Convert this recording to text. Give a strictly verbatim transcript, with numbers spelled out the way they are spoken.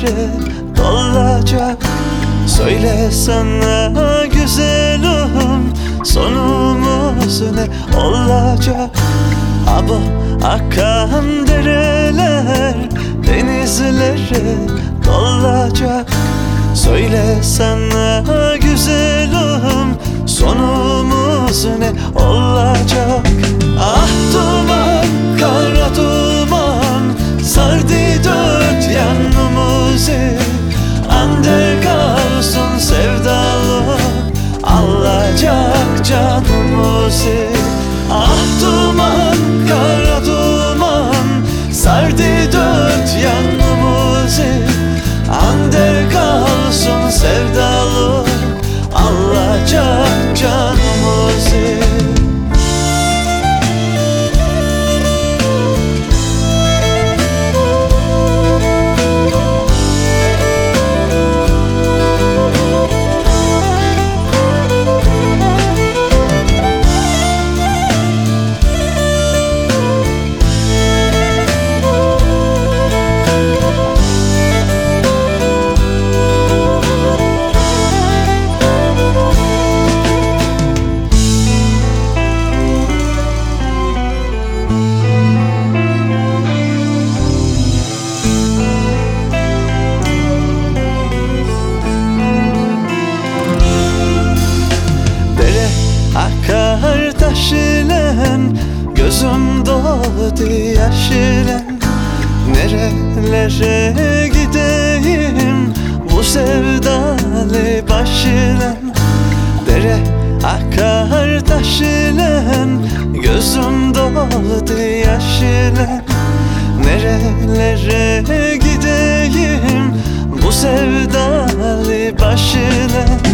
denizlere dolacak. Söylesene güzelim, sonumuz ne olacak? Ha bu akan dereler denizlere dolacak. Söylesene güzelim, sonumuz ne olacak? Ah duman, kara duman sardı dört yanımızı. Ander kalsın sevdalı alacak canımızı. Ah duman, kara duman sardı dört yanımızı. Ander kalsın sevdalı alacak canımızı. Akar taş ile gözüm doldu yaş ile. Nerelere gideyim bu sevdalı baş ile. Dere akar taş ile gözüm doldu yaş ile. Nerelere gideyim bu sevdalı baş ile.